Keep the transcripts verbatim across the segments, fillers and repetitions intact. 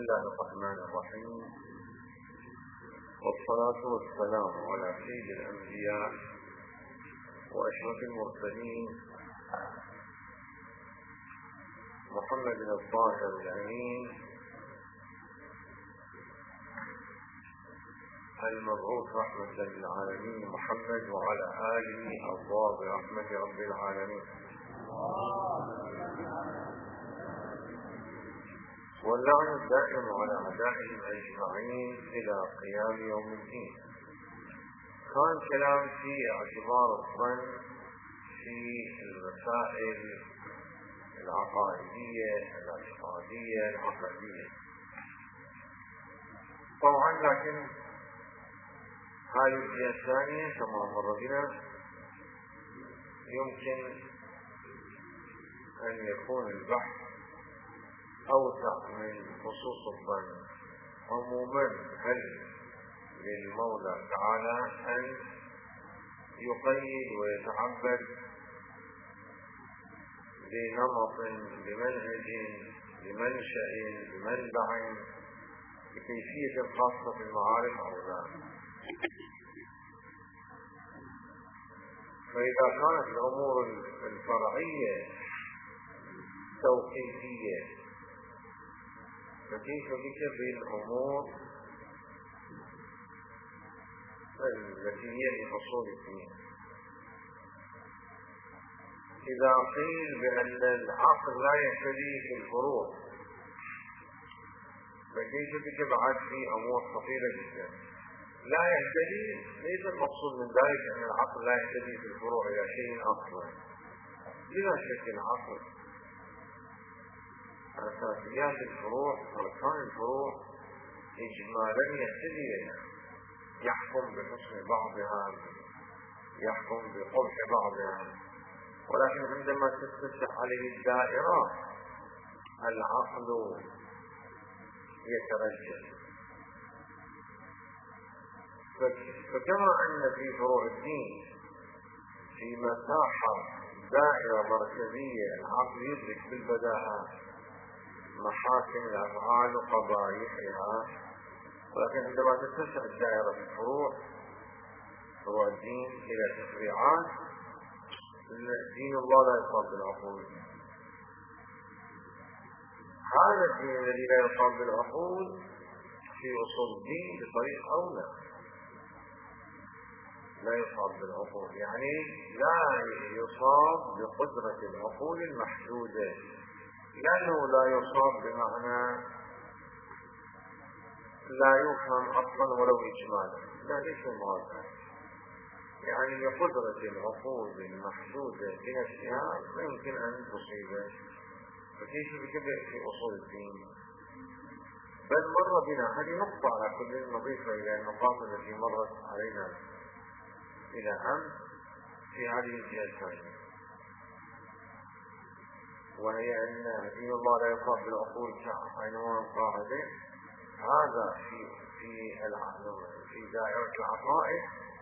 الله الرحمن الرحيم، والصلاة والسلام على سيد الأنبياء وأشرف المرسلين محمد الطاهر الأمين المبعوث رحمة للعالمين محمد وعلى آله أبواب رحمة رب العالمين، واللعن الدائم على أعدائهم أجمعين إلى قيام يوم الدين. كان كلام في اعتبار الظن في المسائل العقائدية الاعتقادية العقدية طبعا، لكن هذه الجهة الثانية كما مر بنا يمكن أن يكون البحث أوسع من خصوص الظن. عموما هل للمولى تعالى أن يقيد ويتعبد بنمط بمنهج بمنشأ بمنبع بكيفية خاصة في المعارف أو لا؟ فإذا كانت الأمور الفرعية توقيفية فكيف بك بالأمور التي هي لأصول الدين؟ إذا قيل بأن العقل لا يهتدي في الفروع فكيف بك بعد في أمور خطيرة جدا؟ لا يهتدي ليس المقصود من ذلك أن العقل لا يهتدي في الفروع إلى شيء أكبر، بلا شك العقل أساسيات الفروع أركان الفروع إجمالا يهتدي لها، يحكم بحسن بعضها يحكم بقبح بعضها، ولكن عندما تتسع عليه الدائرة العقل يترجل. فكما أن في فروع الدين في مساحة دائرة مركزية العقل يدرك بالبداهة محاكم الأفعال وقبائحها، ولكن عندما تتسع الدائرة في الفروع فروع الدين إلى تشريعات دين الله لا يقام بالعقول. هذا الدين الذي لا يقام بالعقول في أصول الدين بطريق أولى لا يصاب بالعقول، يعني لا يصاب بقدرة العقول المحدودة، لأنه لا يصاب بمعنى لا يفهم أصلا ولو إجمالا، لا ليس مراد، يعني بقدرة العقول المحدودة بنفسها لا يمكن أن تصيبه. فكيف بكبر في أصول الدين؟ بل مر بنا هذه نقطة على كل نضيفة إلى النقاط التي مرت علينا إلى أمس في هذه الجهة الثانية، وهي أن دين الله لا يقام بالعقول كعنوان قاعدة. هذا في في في دائرة العقائد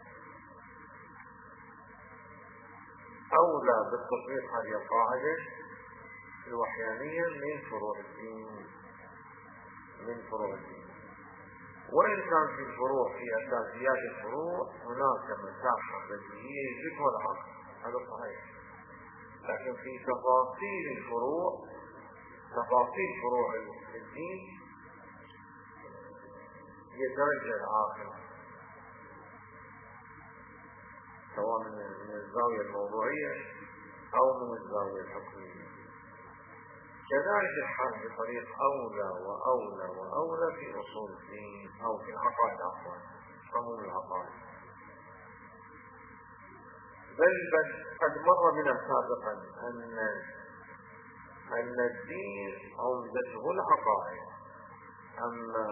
أولى بالتطبيق هذه القاعدة الوحيانية من فروع الدين من فروع الدين وإن كان في الفروع في أساسيات الفروع هناك مساحة بديهية يدركها العقل، هذا صحيح، لكن في تفاصيل الفروع تفاصيل فروع الدين يترجى العاقل سواء من الزاوية الموضوعية أو من الزاوية الحكمية. كذلك الحال بطريق أولى وأولى وأولى في أصول الدين أو في العقائد عفوا عموم العقائد. بل بل قد مر بنا سابقا أن أن الدين عمدته العقائد، أما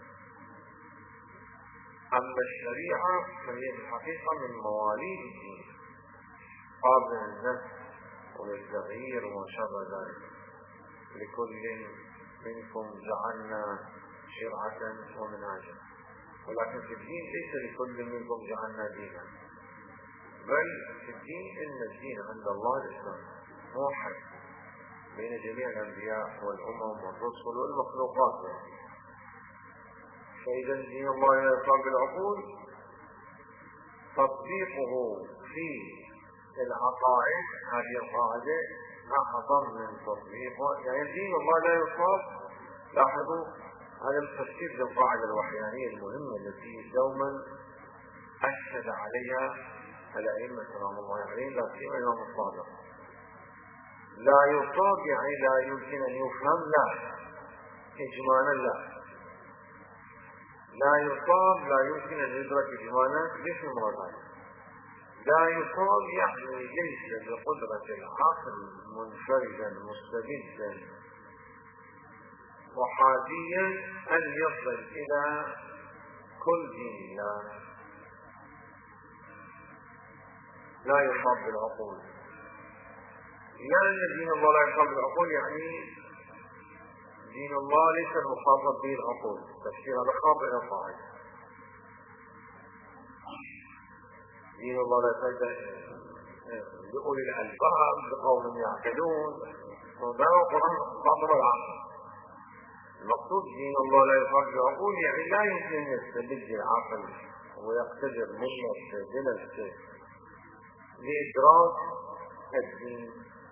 أما الشريعة فهي الحقيقة من مواليد الدين قابل النفس والتغيير وما شابه ذلك. لكل منكم جعلنا شرعة ومنهاجا، ولكن في الدين ليس لكل منكم جعلنا دينا، بل في الدين إن الدين عند الله الإسلام موحد بين جميع الأنبياء والأمم والرسل والمخلوقات. فإذا دين الله لا يصاب بالعقول تطبيقه في العقائد هذه القاعدة أعظم من تطبيقه، يعني دين الله لا يصاب. لاحظوا هذا التفسير للقاعدة الوحيانية المهمة التي دوما أشهد عليها الأئمة سلام الله عليهم، لا سيما الإمام الصادق. لا يصاب يعني لا يمكن أن يفهم، لا إجمالا، لا لا يصاب لا يمكن أن يدرك إجمالا. ليش المراد؟ لا يصاب يعني ليس بقدرة العقل منفردا مستبدا وحاديا أن يصل إلى كل دين الله. لا يصاب بالعقول، لأن دين الله لا يصاب بالعقول يعني دين الله ليس المخاطب به العقول. تفسير هذا خاطئ القاعدة. دين الله لا يصاب لأولي الألباب لقوم يعقلون، وده القرآن خاطب العقل. المقصود دين الله لا يصاب بالعقول يعني لا يمكن أن يستبد العقل ويقتدر منه بنفسه لإدراك الدين.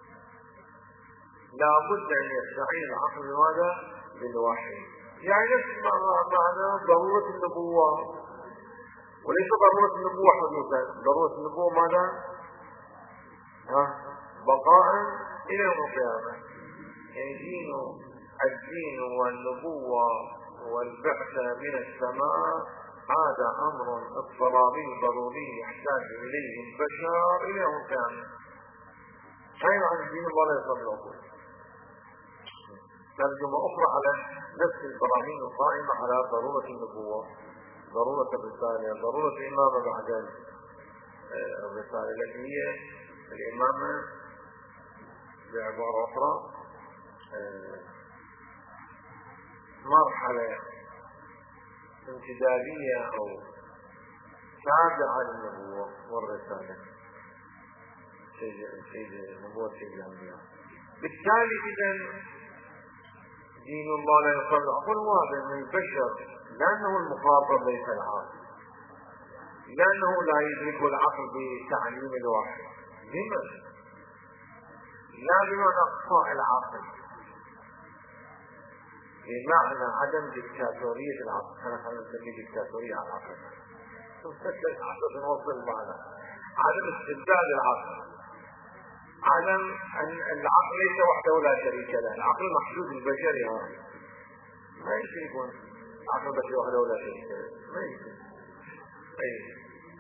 لا بد أن يستعين العقل بماذا؟ بالوحي. يعني نفس معنى ضرورة النبوة، وليس ضرورة النبوة حدوثا. ضرورة النبوة ماذا؟ ها؟ بقاء إلى يوم القيامة. يعني دين الدين والنبوة والبعثة من السماء هذا أمر اضطراري ضروري يحتاج إليه البشر إلى يوم القيامة. شيء عن دين الله لا يصاب بالعقول. ترجمة أخرى على نفس البراهين القائمة على ضرورة النبوة، ضرورة الرسالة، ضرورة الإمامة بعد الرسالة التي هي الإمامة بعبارة أخرى مرحلة امتدادية أو تابعة للنبوة والرسالة، سيد نبوة سيد الأنبياء. بالتالي إذا دين الله لا يصاب بالعقول واضح من البشر، لأنه المخاطب ليس العاقل، لأنه لا يدرك العقل بتعليم الوحي. لماذا؟ لا بمعنى اقصاء العقل، بمعنى عدم ديكتاتورية العقل. أنا خلينا نسميه ديكتاتورية على العقل عشان نوصل معنا. عدم استبداد العقل، عدم أن العقل ليس وحده لا شريك له. العقل محدود البشري هذا ما يمكن يكون عقل بشري وحده لا شريك له، ما يمكن. أي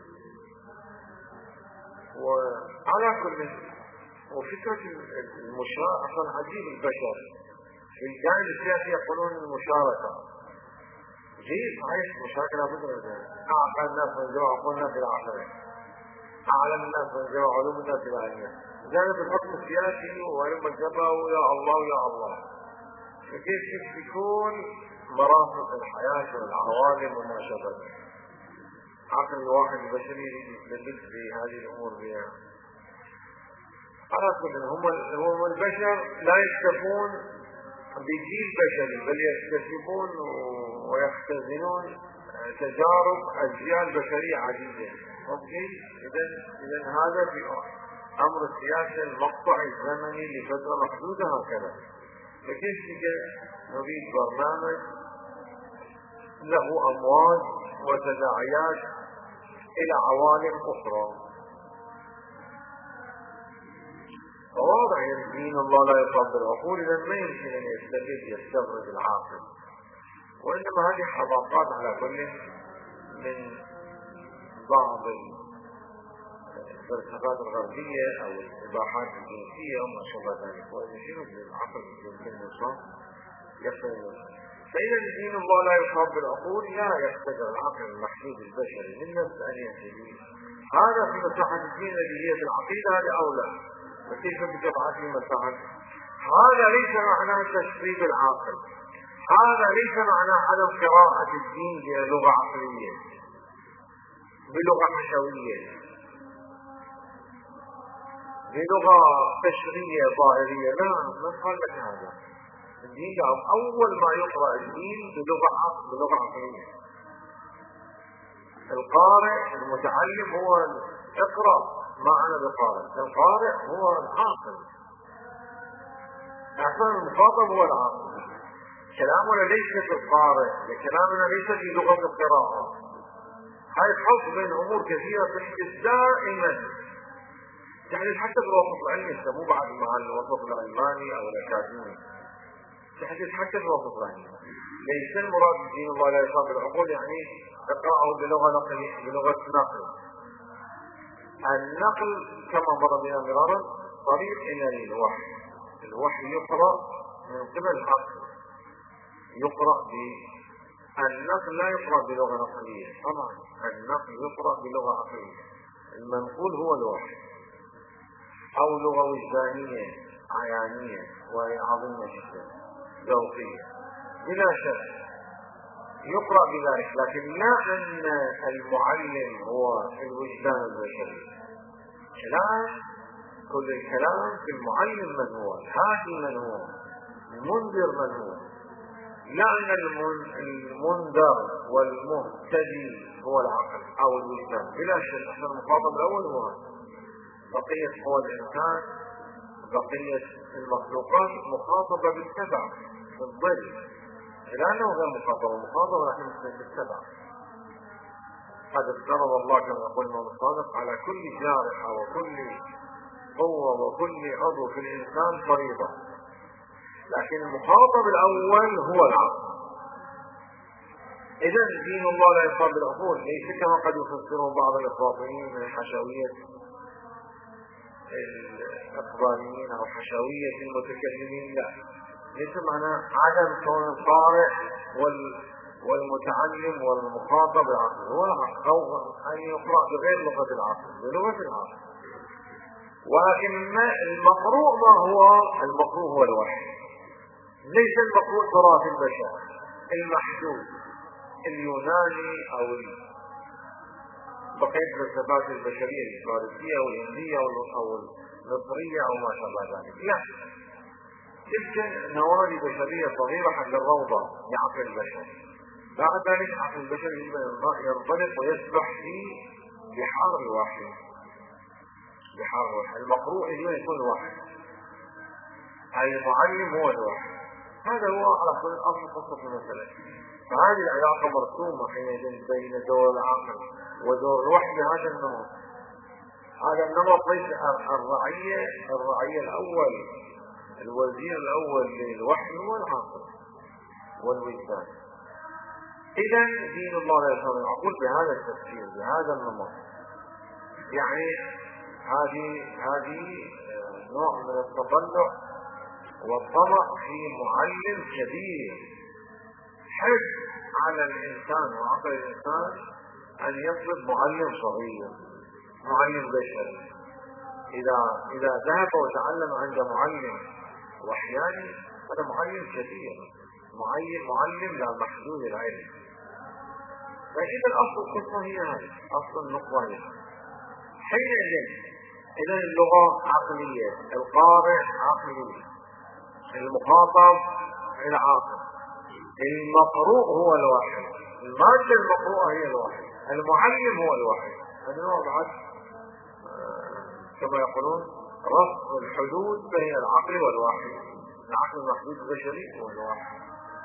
وعلى كل، وفكرة المشاركة أصلا عجيب. البشر في الجانب السياسي يقولون المشاركة جيد صحيح، المشاركة لا بد منها. أعقل الناس من جمع عقول الناس إلى عقلهم، أعلم الناس من جمع علوم الناس إلى علمهم. جانب الحكم السياسي وعلم الجبهة ويا الله ويا الله. فكيف يكون مرافق الحياة والعوالم وما شابه؟ عقل الواحد البشري يستدل في هذه الأمور بها. على كل هم هم البشر لا يكتفون بجيل بشري، بل يكتسبون ويختزنون تجارب أجيال بشرية عديدة. اوكي، اذا اذا هذا في امر السياسة المقطع الزمني لفترة محدودة هكذا. فكيف نريد برنامج له امواج وتداعيات الى عوالم اخرى؟ فواضح ان دين الله لا يصاب بالعقول، اذا ما يمكن ان يستفيد يستغرق العاقل. وانما هذه حضاقات على كل من بعض الفلسفات الغربية او الاباحات الجنسية وما شابه ذلك. وإذا شنو بالعقل يمكن يصاب يصل. فإذا دين الله لا يصاب بالعقول لا يقتدر العقل المحدود البشري من نفس أن يهتدي. هذا في مساحة الدين الذي هي في العقيدة هذا أولى. وكيف بجمعات المساحة؟ هذا ليس معناه تشريد العاقل، هذا ليس معناه عدم قراءة الدين بلغة عقلية بلغة حشوية بلغة تشريعية ظاهرية. لا، ما قال لك هذا. الدين أول ما يقرأ الدين بلغة بلغة عقلية. القارئ المتعلم هو اقرأ معنا بقارئ، القارئ هو العاقل، أصلا المخاطب هو العاقل. كلامنا ليس في القارئ، كلامنا ليس في لغة القراءة. هاي الخلط بين أمور كثيرة تحدث دائما، تحدث حتى في الوسط العلمي، مو بعد مع الوسط العلماني أو الأكاديمي، تحدث حتى في الوسط العلمي. ليس المراد دين الله لا يصاب بالعقول يعني اقرأه بلغة نقل، بلغة نقل. النقل كما مر بنا مرارا طريق إلى الوحي. الوحي يقرأ من قبل العقل، يقرأ ب النقل لا يقرأ بلغة نقلية، طبعا النقل يقرأ بلغة عقلية. المنقول هو الوحي، أو لغة وجدانية عيانية وهي عظيمة جدا ذوقية بلا شك يقرأ بذلك، لكن لا أن المعلم هو الوجدان البشري. كلام كل الكلام في المعلم من هو، الهادي من هو، المنذر من هو، لا أن المنذر والمهتدي هو العقل أو الوجدان بلا شك. أصلا المخاطب الأول هو بقية قوى الإنسان، بقية المخلوقات مخاطبة بالتبع في الظل، لأنه غير مخاطبة مخاطبة لكن بالتبع. قد افترض الله كما يقول الإمام الصادق على كل جارحة وكل قوة وكل عضو في الإنسان فريضة، لكن المخاطب الأول هو العقل. إذا دين الله لا يصاب بالعقول، ليس كما قد يفسره بعض الإخباريين من حشوية الأخباريين أو حشوية المتكلمين، لا، ليس معنى عدم كون القارئ والمتعلم والمخاطب العقل، هو العقل، أو أن يقرأ بغير لغة العقل بلغة العقل. ولكن المقروء ما هو؟ المقروء هو الوحي، ليس المقروء تراث البشر المحدود اليوناني أو بقية الفلسفات البشرية الفارسية أو الهندية أو المصرية أو ما شابه ذلك، لا، تلك نوادي بشرية صغيرة حق الروضة لعقل البشر. بعد ذلك عقل البشر ينطلق ويسبح في بحار الوحي، بحار الوحي. المقروء اليوم يكون الوحي، المعلم هو الوحي، هذا هو على كل أصل قصة المسألة. فهذه العلاقة مرسومة حينئذ بين دور العقل ودور الوحي بهذا النمط. هذا النمط ليس الرعية، الرعية الأول، الوزير الأول للوحي هو العقل والوجدان. إذا دين الله لا يصاب بالعقول بهذا التفسير بهذا النمط. يعني هذه هذه نوع من التطلع والطمع في معلم كبير، حرص على الإنسان وعقل الإنسان أن يطلب معلم صغير، معلم بشري. إذا إذا ذهب وتعلم عند معلم وحياني هذا معلم كبير، معلم معلم لا محدود العلم. فإذا الأصل القصة هي هذه، أصل النقطة هي حينئذ إذا اللغة عقلية، القارئ عقلي، المخاطب العاقل، المقروء هو الوحي، المادة المقروءة هي الوحي، المعلم هو الوحي. هذا نوع بعد كما يقولون رفض الحدود بين العقل والوحي، العقل المحدود البشري هو الوحي.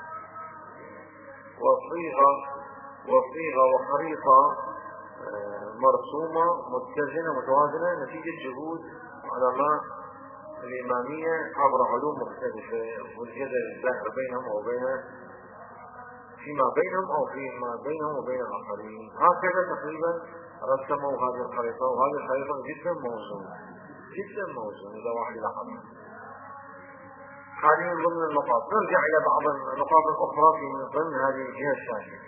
وصيغة وصيغة وخريطة مرسومة متزنة متوازنة نتيجة جهود علماء الإمامية عبر علوم مختلفة والجدل الدائر بينهم وبين فيما بينهم أو فيما بينهم وبين الآخرين. هكذا تقريبا رسموا هذه الخريطة، وهذه الخريطة جدا موزونة جدا موزونة إذا واحد لاحظها. هذه من ضمن النقاط. نرجع إلى بعض النقاط الأخرى في من ضمن هذه الجهة الثانية.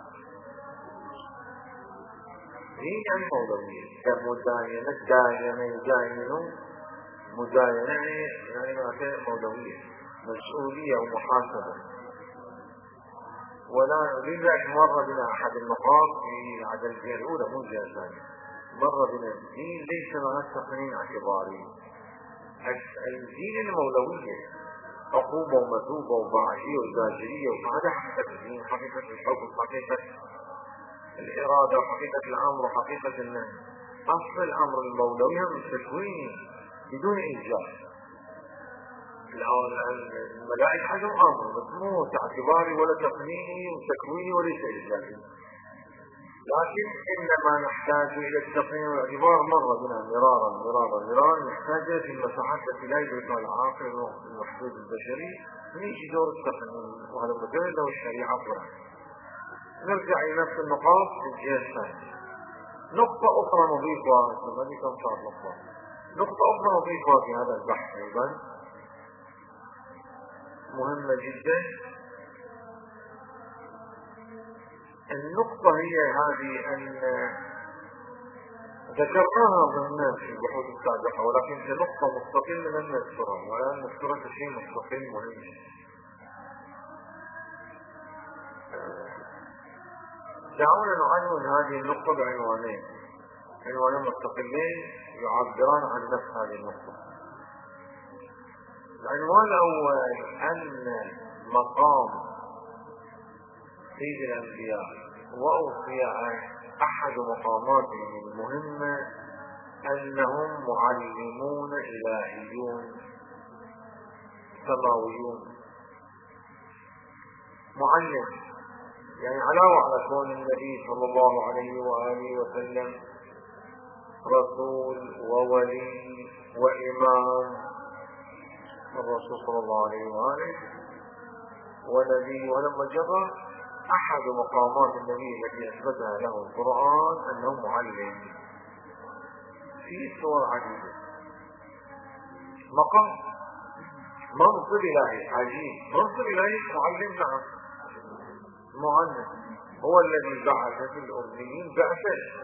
هي الموضوعية كمداينة دائما يداينون مداينة يعني معنى موضوعية مسؤولية ومحاسبة. ولا لذلك مر بنا أحد النقاط في عدد الجهة الأولى مو الجهة الثانية، مر بنا الدين ليس له تقنين اعتباري. الدين المولوية عقوبة ومثوبة وبعثية وزاجرية، وهذا حقيقة الدين، حقيقة الحكم، حقيقة الإرادة، وحقيقة الأمر، وحقيقة النهي. أصل الأمر المولوي هم التكويني بدون إيجاب. الملائكة حاجة أمر بس مو اعتباري ولا تقنيني وتكويني وليس إيجابي، لكن إنما نحتاج إلى التقنين والاعتبار مرة بنا مرارا مرارا مرارا، نحتاج في المساحات التي لا يدركها العاقل المحدود البشري، نيجي دور التقنين، وهذا مدرد له الشريعة فرع. نرجع إلى نفس النقاط في الجهة الثانية. نقطة أخرى نضيفها، ثمانية كم صار نقطة نقطة أخرى نضيفها في هذا البحث أيضا مهمة جدا. النقطة هي هذه أن ذكرناها ضمن في البحوث السابقة، ولكن كنقطة مستقلة لن نذكرها، ولن نذكرها كشيء مستقل مهم. دعونا نعنون هذه النقطة بعنوانين، عنوانين مستقلين يعبران عن نفس هذه النقطة. العنوان الأول أن مقام سيد الأنبياء وأوصياء أحد مقاماتهم المهمة أنهم معلمون إلهيون سماويون. معلم يعني علاوة على كون النبي صلى الله عليه وآله وسلم رسول وولي وإمام، الرسول صلى الله عليه وآله ونبي، ولما جرى أحد مقامات النبي التي أثبتها له القرآن أنه معلم في صور عديدة. مقام منصب إلهي عجيب، منصب إلهي معلم، نعم معلم، هو الذي بعث في الأميين بعثة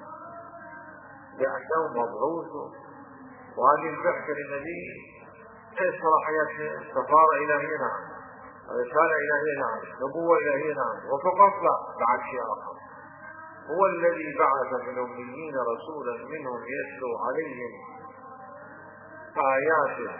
بعثة ومبعوث، وهذه البعثة للنبي ايش صلاحيات؟ سفارة إلهية نعم، رسالة إلهية نعم، نبوة إلهية نعم، وفقط لا، بعد شيء آخر. هو الذي بعث من الأميين رسولا منهم يتلو عليهم آياته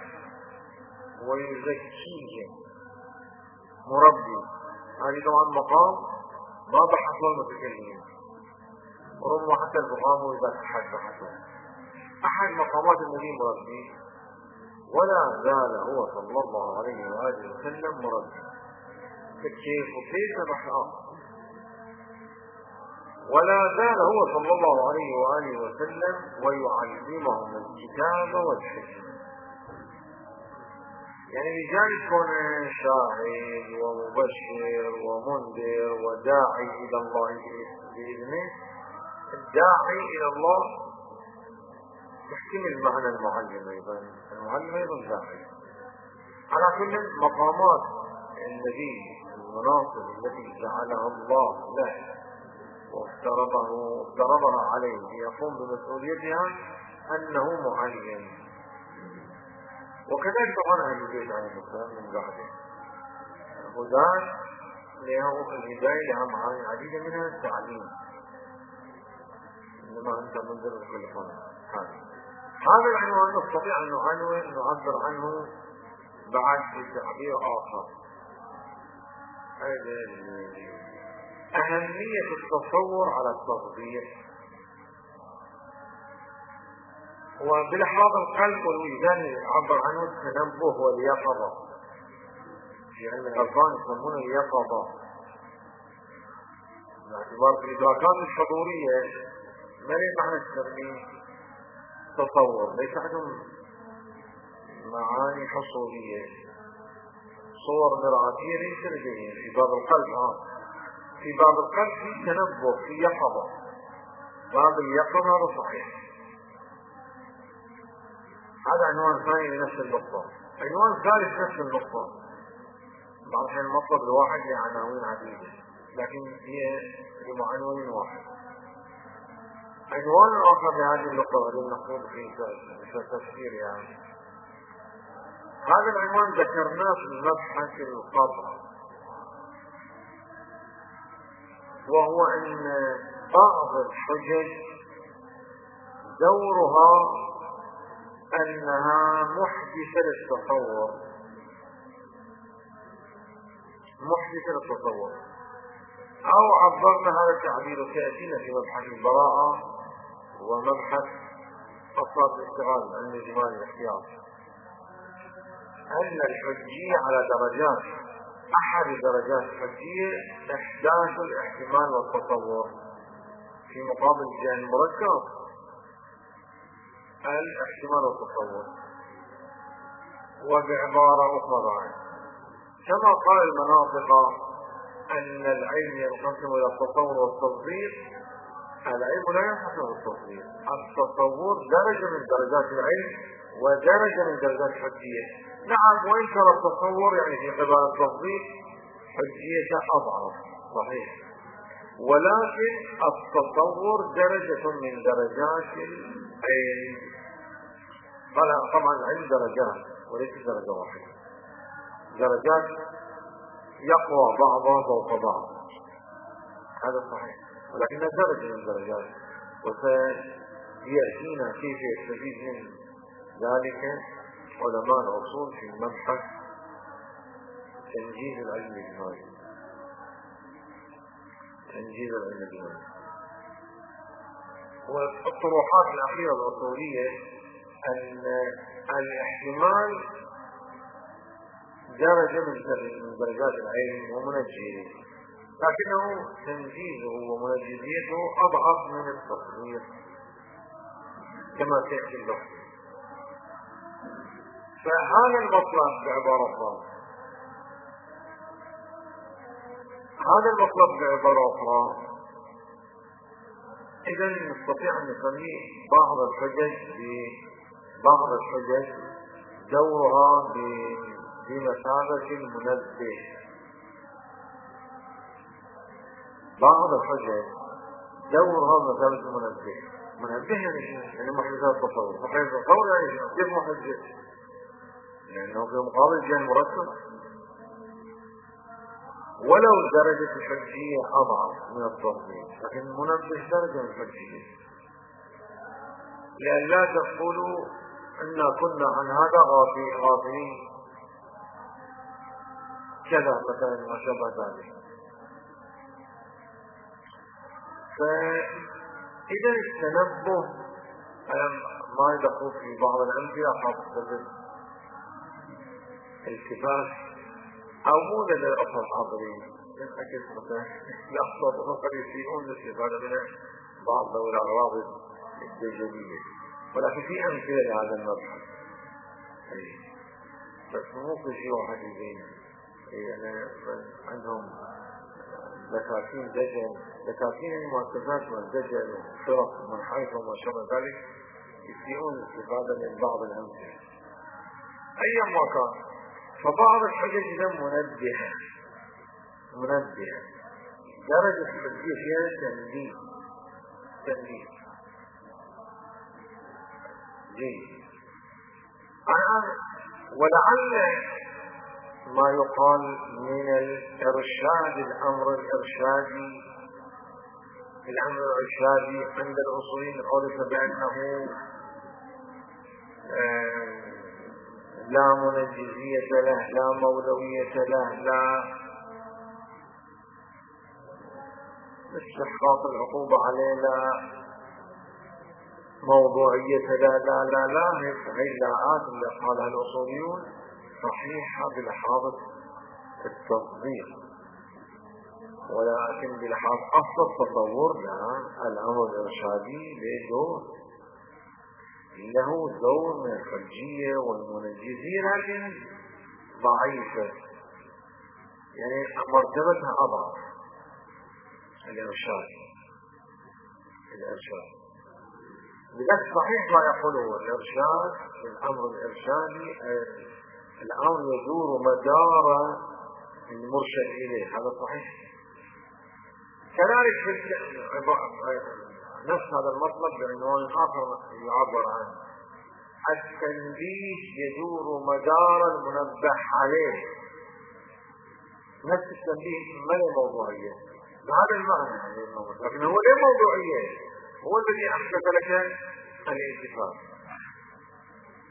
ويزكيهم، مربي. هذه طبعا مقام ما بحثوا المتكلمين، وربما حتى الفقهاء إذا أحد بحثوا أحد مقامات النبي مربي، ولا زال هو صلى الله عليه وآله وسلم مربي. كيف وكيف بحث آخر، ولا زال هو صلى الله عليه وآله وسلم ويعلمهم الكتاب والحكمة. يعني بجانب كونه شاهد ومبشر ومنذر وداعي إلى الله بإذنه، الداعي إلى الله يحتمل معنى المعلم أيضا، المعلم أيضا داعي. على كل مقامات النبي، المناصب التي جعلها الله له وافترضه وافترضها عليه ليقوم بمسؤوليتها أنه معلم. وكذلك طبعا أهل البيت عليه السلام من بعده هدان له الهداية، لها معاني عديدة منها التعليم، إنما أنت منذر لكل قوم. هذا العنوان نستطيع أن نعبر عنه بعد بتعبير آخر، أهمية التصور على التطبيق وبالإحراز القلب والوجدان يعبر عنه التنبه واليقظة، في علم الألفان يسمونه اليقظة، باعتبار في الإدراكات الحضورية ما ليه معنى التسميه تصور، ليس عندهم معاني حصولية، صور مرآتية ليس لديهم. في باب القلب آه. في باب القلب في تنبه، في يقظة، باب اليقظة هذا صحيح. هذا عنوان ثاني لنفس النقطة. عنوان ثالث نفس النقطة، بعض الأحيان المطلب الواحد لعناوين عديدة لكن هي لمعنون واحد. عنوان آخر لهذه النقطة لنقول في تفسيرها يعني. هذا العنوان ذكرناه في مبحث القطع، وهو أن بعض الحجج دورها أنها محدثة للتصور، محدثة للتصور، أو عبرنا هذا التعبير سيأتينا في مبحث البراءة ومبحث أصوات الاشتغال عند جمال الاحتياط، أن الحجية على درجات، أحد درجات الحجية إحداث الاحتمال والتصور في مقابل الجهة المركب الاحتمال والتصور. وبعبارة أخرى كما قال المناطق أن العلم ينقسم إلى التصور والتصديق، العلم لا ينقسم بالتصديق، التصور درجة من درجات العلم ودرجة من درجات الحجية. نعم، وإن كان التصور يعني في قبال التصديق حجية أضعف صحيح، ولكن التصور درجة من درجات العلم. طبعا العلم درجات وليس درجة واحدة، درجات يقوى بعضها فوق بعض، هذا صحيح، ولكنها درجة من درجات، وسيأتينا كيف يستفيد من ذلك علماء الأصول في مبحث تنجيز العلم الإجمالي. تنجيز العلم الإجمالي والطروحات الأخيرة الأصولية أن الاحتمال درجة من درجات العلم ومنجزه، لكنه تنجيزه ومنجزيته أضعف من التصوير كما سيأتي البحث. فهذا المطلب بعبارة أخرى هذا المطلب بعبارة أخرى إذا نستطيع أن نسميه بعض الحجج بعض الحجج دورها بمثابة المنبه. بعض الحجج دورها بمثابة المنبه. منبه يعني يعني محدثات التصور، محدثات التصور يعني كيف محدث؟ لأنه في مقابل الجهة المركبة، ولو درجة الحجية أضعف من التصوير، لكن المنبه درجة من الحجية، لأن لا تقولوا أننا كنا عن هذا غافلين كذا مثلا ما شابه ذلك. فإذا التنبه ما يدخل في بعض الأمثلة حاصل التفات أو مو لدى الأطفال الحاضرين من أجل مثلا يحصل قد يسيئون الاستفادة من بعض ذوي الأغراض الدجالية، ولكن في أمثلة لهذا المبحث. بس مو كل شيء واحد يبين، يعني عندهم دكاكين دجل، دكاكين المؤسسات والدجل والفرق من حيث وما شابه ذلك يسيئون الاستفادة من بعض الأمثلة أيا ما كان. فبعض الحجج منبهة منبهة درجة الحجية فيها تنبيه تنبيه جيد. الآن ولعل ما يقال من الإرشاد الأمر الإرشادي الأمر الإرشادي عند الأصوليين قولوا بأنه آه لا منجزية له، لا مولوية له، لا استحقاق العقوبة عليه، لا موضوعية لا لا لا لا هي اللاءات اللي قالها الأصوليون صحيحة بلحاظ التصديق، ولكن بلحاظ أصل التصور لا، الأمر الإرشادي له دور له دور من الحجية والمنجزية، لكن ضعيفة، يعني مرتبتها أضعف. الإرشاد الإرشاد لذلك صحيح ما يقوله الإرشاد الأمر الإرشادي الأمر يدور مدار المرشد إليه، هذا صحيح. كذلك نفس هذا المطلب بعنوان آخر يعبر عنه التنبيه يدور مدار المنبه عليه، نفس التنبيه ما له موضوعية بهذا المعنى، لكن هو له موضوعية، هو الذي أحدث لك الانتفاع،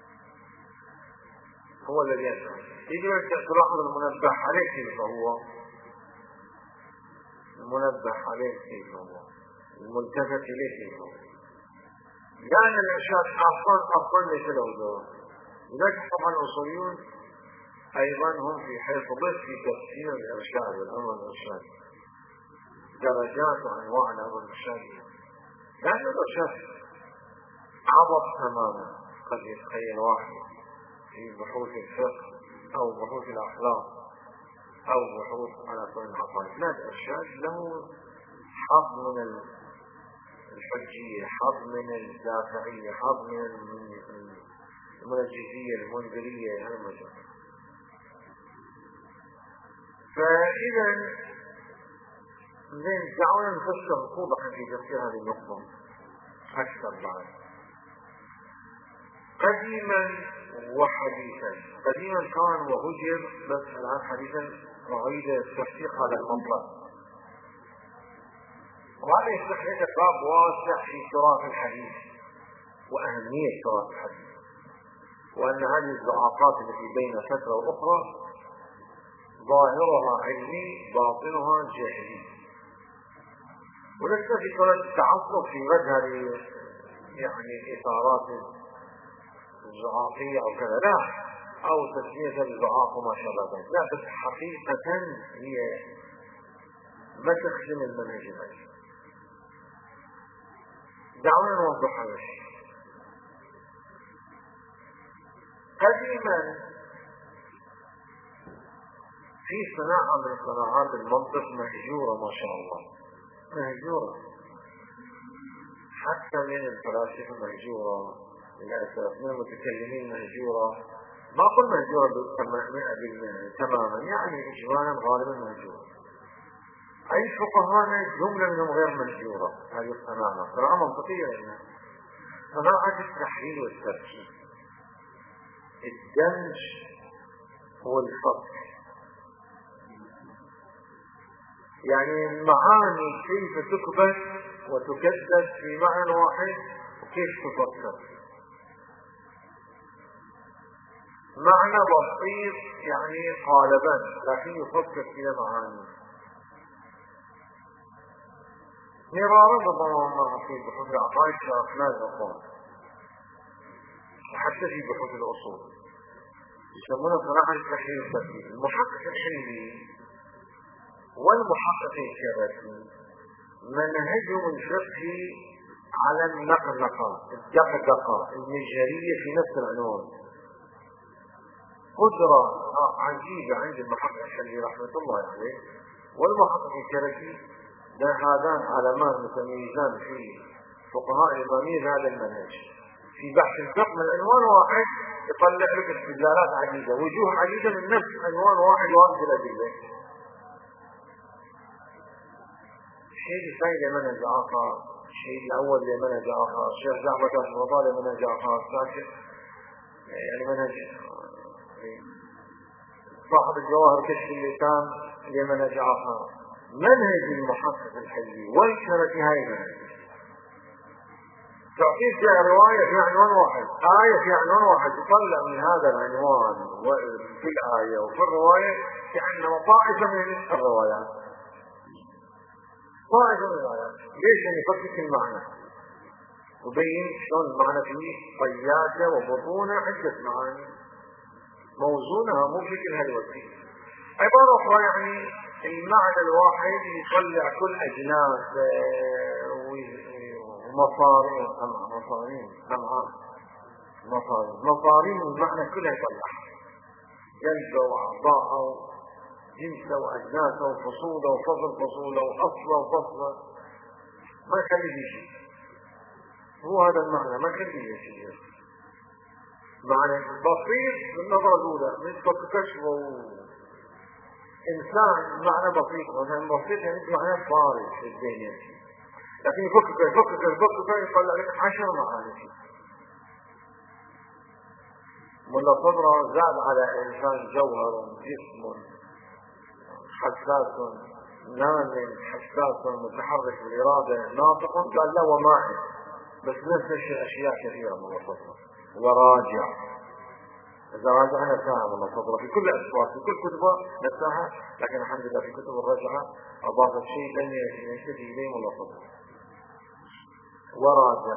هو الذي يفعل. يجب أن تلاحظ المنبه عليه كيف هو المنبه عليه كيف هو، الملتفت إليه كيف هو، لأن الإرشاد أصلا أصلا ليس له دور. لذلك طبعا الأصوليون أيضا هم في حفظه في تفسير الإرشاد والأمر الإرشاد، درجات وأنواع الأمر الإرشاد، لأن الإرشاد عبط تماما. قد يتخيل واحد في بحوث الفقه أو بحوث الأخلاق أو بحوث على كل العقائد، لا، الإرشاد له حظ من الحجية، حظ من الدافعية، حظ من المنجزية المنذرية، هذا المجال. فإذا زين دعونا نفسر وضوحا في تفسير هذه النقطة أكثر بعد. قديما وحديثا، قديما كان وهجر، بس الآن حديثا أعيد تحقيق هذا المطلب، وهذا يفتح لك باب واسع في تراث الحديث وأهمية تراث الحديث، وأن هذه الضعفات التي بين فترة وأخرى ظاهرها علمي باطنها جاهلي، وليس في صورة التعصب في مذهب يعني الإثارات الزعافية أو كذا، لا، أو تسمية الزعاف وما شابه ذلك، لا، بس حقيقة هي ما تخدم المنهج العلمي. دعونا نوضح هذا الشيء. قديما في صناعة من صناعات المنطق مهجورة ما شاء الله، مهجورة حتى من الفلاسفة، مهجورة للأسف من المتكلمين، مهجورة، ما أقول مهجورة تماما، يعني إجمالا غالبا مهجورة. أي فقهاء جملة منهم غير مهجورة. هذه الصناعة صناعة منطقية، يعني صناعة التحليل والتركيب، الدمج والفصل، يعني المعاني كيف تكبت وتكدس في معنى واحد وكيف تفسر. معنى بسيط يعني قالبا، لكن يفكر فيها معاني مرارا ربما مرة في بحوث العقائد شرفنا الأقوال، وحتى في بحوث الأصول يسمونه صراحة التحليل والتركيب. المحقق الحلمي والمحقق الشرفي منهجهم الفقهي على النقنقة، الدقدقة، المجهرية في نفس العنوان، قدرة عجيبة عند المحقق الحلمي رحمة الله عليه والمحقق الشرفي، هذان علمان متميزان في فقهاء الإمامية هذا المنهج. في بحث الفقه من عنوان واحد يطلع لك استدلالات عديدة، وجوه عديدة من نفس عنوان واحد وهذه الأدلة. الشيء الثاني لمنهج آخر، الشيء الأول لمنهج آخر، الشيخ جعفر كاشف الغطاء لمنهج آخر، الثالث يعني منهج صاحب الجواهر كشف اللسان لمنهج آخر. منهج المحقق الحلمي والشرفي هاي منهج تعطيك فيها رواية في عنوان واحد، آية في عنوان واحد، تطلع من هذا العنوان في الآية وفي الرواية كأنه طائفة من الروايات، طائفة من الروايات. ليش؟ يعني يفكك المعنى وبين شلون المعنى فيه طياتة وبطونة، عدة معاني موزونها مو بشكل هالوسيل. عبارة أخرى يعني المعنى الواحد يطلع كل أجناس ومصارين مصارين مصارين مصارين المعنى كلها يطلع جلده وأعضاءه وجنسه وأجناسه وفصوله وفصل فصوله وأصله وفصله، ما كان يجي شيء. هو هذا المعنى ما كان يجي شيء، معنى بسيط بالنظرة الأولى نسبة كشفه إنسان معنى بسيط، مثلا بسيط يعني معنى فارغ في الدنيا، لكن يفكك يفكك يفكك يطلع لك عشر معاني. ملا صدره زاد على إنسان جوهر جسم حساس نام حساس متحرك بالإرادة ناطق، قال لا وماعي، بس نفس الشيء أشياء كثيرة ملا صدره وراجع إذا راجعنا نساها والله صدرة في كل الأسواق في كل كتبه نساها، لكن الحمد لله في كتب الرجعة أضافت شيء لن ينتهي إليه والله صدرة. وراجع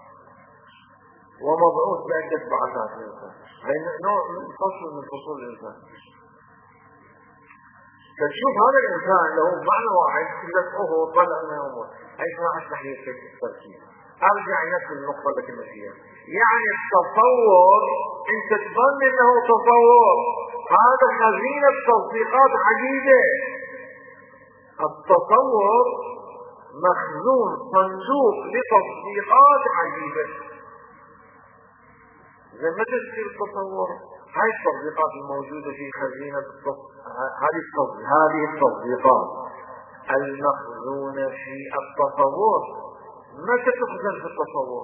ومبعوث بعدة بعثات الإنسان، هي نوع من فصل من فصول الإنسان. تشوف هذا الإنسان له معنى واحد تلقوه وطلع من أمور، هي اسمها أشرح لي التركيب. أرجع نفس النقطة اللي كنا فيها، يعني التصور أنت تظن أنه تصور، هذا خزينة تصديقات عديدة. التصور مخزون صندوق لتصديقات عديدة. زي ما تذكر التصور، هاي التصديقات الموجودة في خزينة هذه هذه التصديقات المخزونة في التصور متى تخزن في التصور؟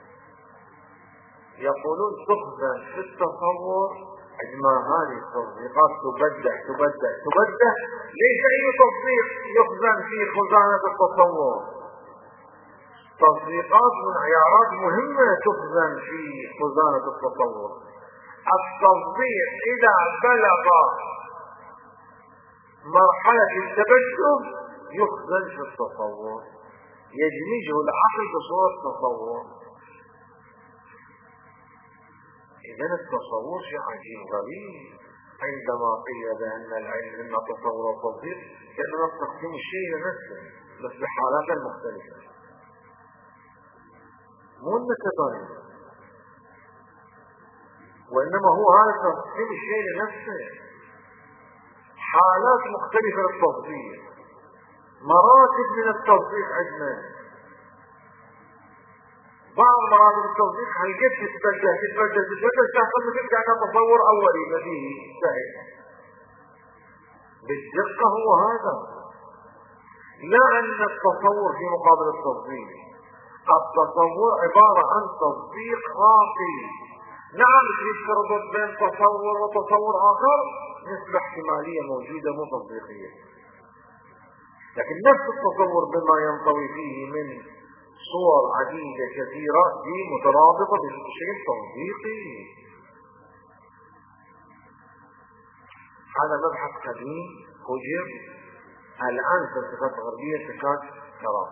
يقولون تخزن في التصور عندما هذه التصديقات تبدع تبدع تبدع. ليس أي تصديق يخزن في خزانة التصور، تصديقات من عيارات مهمة تخزن في خزانة التصور. التصديق إذا بلغ مرحلة التبدل يخزن في التصور، يدمجه العقل بصورة تصور. إذن التصور شيء عجيب غريب. عندما قيل بأن العلم إما تصور وتصديق كأننا نستخدم الشيء لنفسه بس بحالات مختلفة، مو النكتين، وإنما هو هذا تقسيم الشيء لنفسه، حالات مختلفة للتصديق، مراتب من التصديق عندنا. بعض مراتب التصديق هيجب تتبدل تتبدل تتبدل تحصل مثل كأنه تصور أولي بديهي سهل. بالدقة هو هذا، لا أن التصور في مقابل التصديق. التصور عبارة عن تصديق خاطئ. نعم تريد تربط بين تصور وتصور آخر، نسبة احتمالية موجودة مو تصديقية، لكن نفس التصور بما ينطوي فيه من صور عديدة كثيرة دي مترابطة بشيء تصديقي. هذا مبحث قديم هجر، الآن في الثقافة الغربية تكاد ترى.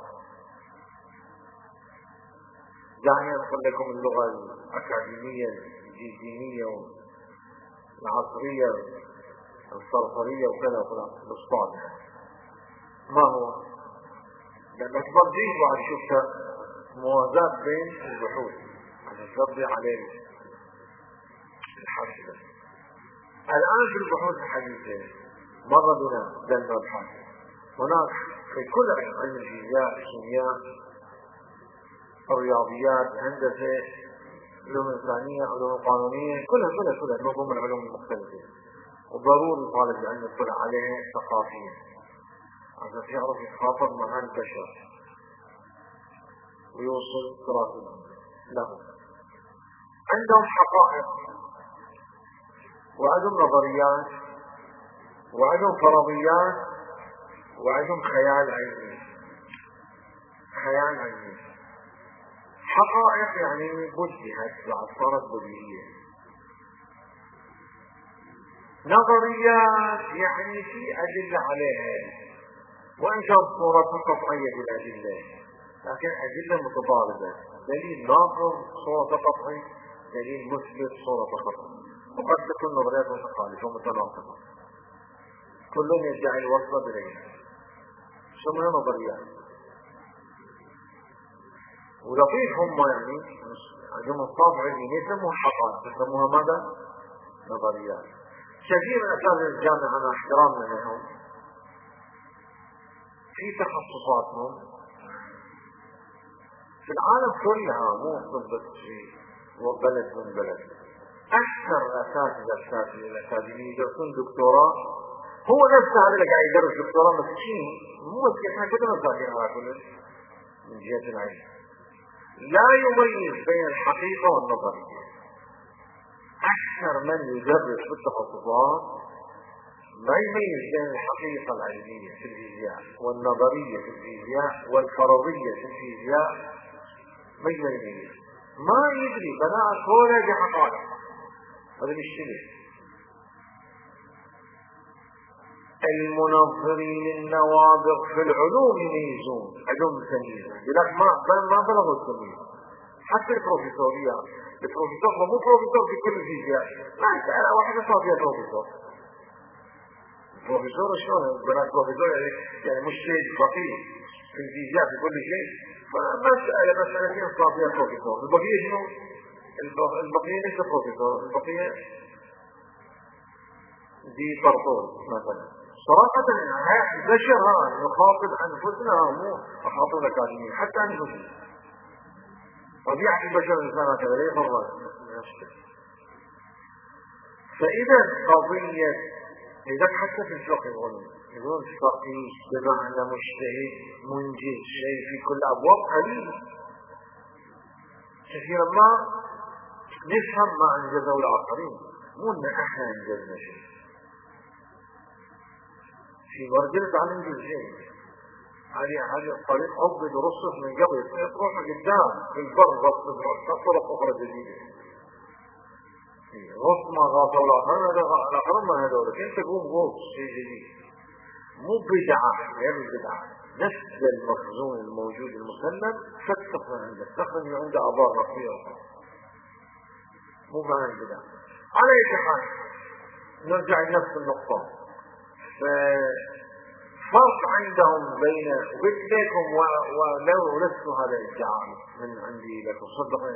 دعني أقول لكم اللغة الأكاديمية الدينية والعصرية الصرصرية وكذا وكذا بالصالح. ما هو؟ لأن أكبر دين بعد شفتها موازاة بين البحوث عشان ترضي عليه الحاسبة. الآن في البحوث الحديثة مر بنا ذا المبحث، هناك في كل علم الفيزياء، الكيمياء، الرياضيات، الهندسة، علوم إنسانية، علوم قانونية، كلها كلها كلها نظم العلوم المختلفة، وضروري طالب العلم يطلع عليها ثقافيا عشان يعرف يتخاطب مع البشر ويوصل دراسة لهم. عندهم حقائق وعندهم نظريات وعندهم فرضيات وعندهم خيال علمي. خيال علمي حقائق يعني بديهت بعد صارت بديهية. نظريات يعني في أدلة عليها، وإن كانت صورة قطعية بالأدلة لكن أدلة متضاربة، دليل ناقض صورة قطعي، دليل مثبت صورة قطعي، وقد تكون نظريات متخالفة ومتناقضة كلهم يدعي الوصل بينها. سمها نظريات. ولطيف هم يعني عندهم الطابع الديني يسموها حقائق، يسموها ماذا؟ نظريات. كثير من أساتذة الجامعة أنا احترامنا لهم في تخصصاتهم في العالم كلها، مو بس في بلد من بلد، أكثر أساتذة الأساتذة الأكاديميين يدرسون دكتوراه، هو نفسه هذا اللي قاعد يدرس دكتوراه مسكين، مو مسكين، احنا كلنا مساكين على كل من جهة العلم، لا يميز بين الحقيقة والنظرية. أكثر من يدرس في التخصصات ما يميز بين الحقيقة العلمية في الفيزياء والنظرية في الفيزياء والفرضية في الفيزياء، ما يميز، ما يدري بناء كونه بحقائق. هذا بيشتغل. المنظرين النوابغ في العلوم يميزون علوم تمييز، لك ما ما بلغوا التمييز. حتى البروفيسورية، البروفيسور مو بروفيسور في كل الفيزياء، ما يسأل واحد صار فيها بروفيسور. البروفيسور شلون؟ بنات بروفيسور يعني مش شيء فقيه في الفيزياء في كل شيء، فمسألة مسألتين صار فيها بروفيسور. البقية شنو؟ البقية ليس بروفيسور، البقية دي طرطور مثلا. صراحة بشر ها نخاطب أنفسنا، مو أخاطب الأكاديمية حتى أنفسنا. طبيعة البشر الإنسان هكذا لا يفرق. فإذا قضية إذا حتى في الفقه يقولون يقولون فقيه بمعنى مجتهد منجز شيء في كل أبواب قليل. كثيرا ما نفهم ما أنجزه الآخرين، مو أن إحنا أنجزنا شيء. في ورجل عن انجز شيء هذه هذه الطريق عبد رصف من قبل تروح قدام في البر رصف طرق اخرى جديده غص ما غاص الاخرين الاخرين ما هذول انت تقوم غوص شيء جديد مو بدعه غير البدعه نفس المخزون الموجود المسلم فتقرا عندك تقرا عنده اعضاء رفيعه مو معنى البدعه. على اي حال نرجع لنفس النقطه. ففرق عندهم بين وبينكم ولو لست هذا الادعاء من عندي لكم صدقا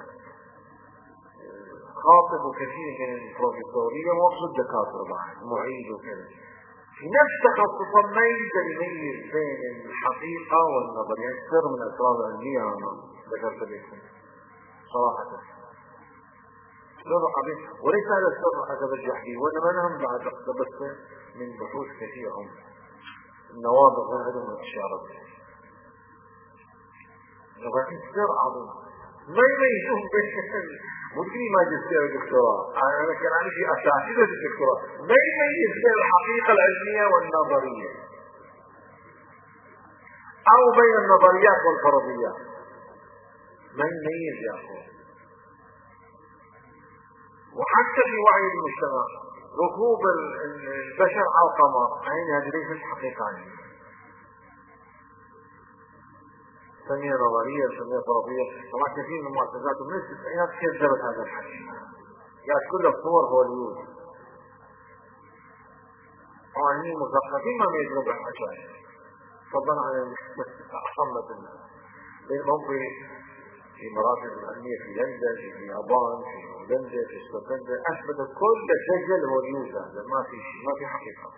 خاطب كثير من البروفيسورية وأقصد دكاترة بعد معيد وكذا في نفس تخصصا ما يقدر يميز بين الحقيقة والنظر. يعني سر من أسرار العلمية أنا ذكرت لكم صراحة سر حقيقي وليس هذا السر أتبجح به وإنما أنا هم بعد اقتبست من بحوث كثيرة النوابغ عندهم الاشارات لكن سر عظيم ما يميزون بين ممكن ماجستير ودكتوراه. انا كان عندي اساتذه الدكتوراه ما يميز بين الحقيقه العلميه والنظريه او بين النظريات والفرضيات ما يميز يا اخوان. وحتى في وعي المجتمع ركوب البشر على القمر عين هذه ليست حقيقة علمية سمية نظرية سمية فرضية. طبعا كثير من المعتزلات ومن التسعينات كذبت هذا الحكي يعني كل الصور هوليوود طبعا هي مثقفين ما يجروا بالحكاية فضلا عن أصمت بينهم في في مراكز العلمية في لندن في اليابان في هولندا في اسكتلندا اثبتت كل سجل هوليوود هذا ما في ما في حقيقة.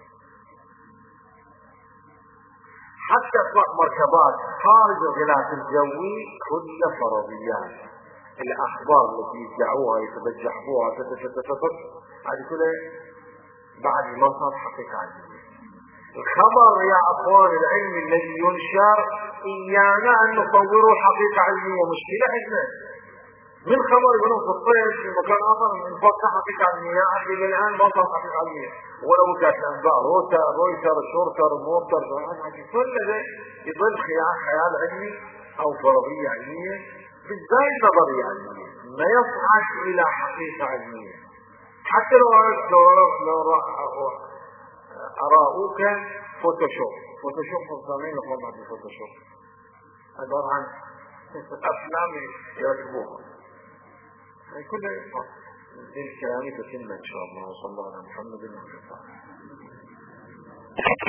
حتى اطلاق مركبات خارج الغلاف الجوي كل فرضيات. الاخبار التي يدعوها يتبجحوها تتفتفت هذه كلها بعد ما صار حقيقة علمية. الخبر يا اخوان العلم الذي ينشر ايانا ان نصوره حقيقة علمية مشكلة عندنا. من خبر يقولون في الطير في مكان اخر من فوق حقيقة علمية اخي الان ما صار حقيقة علمية ولو كانت انباء روتر رويتر شورتر موتر كل هذا يظل خيال علمي او فرضية علمية بالذات نظرية علمية ما يصعد الى حقيقة علمية. حتى لو لو لو أراؤك فوتوشوب فوتوشوب مصممين لهم بعد الفوتوشوب عبارة عن أفلام يركبوها كل ذي الكلام تتم إن شاء الله. وصلى الله على محمد وعلى آله وصحبه.